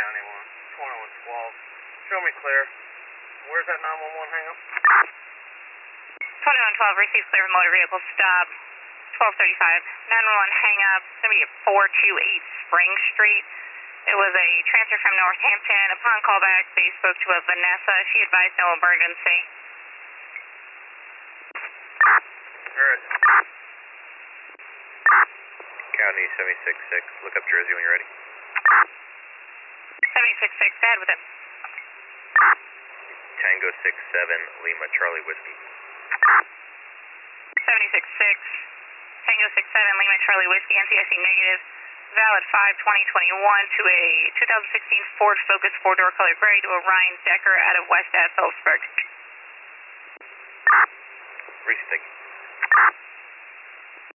County 2112. Show me clear. Where's that 911 hang up? 2112, received clear from motor vehicle stop. 1235. 911 hang up. It's going to be at 428 Spring Street. It was a transfer from Northampton. Upon callback, they spoke to a Vanessa. She advised no emergency. Where is it? County 766. Look up Jersey when you're ready. 766, go ahead with it. Tango 67, Lima Charlie Whiskey. 766, Tango 67, Lima Charlie Whiskey, NCIC negative. Valid 5/20/21 to a 2016 Ford Focus 4-door color gray to a Ryan Decker out of West Phillipsburg. Reese, thank you.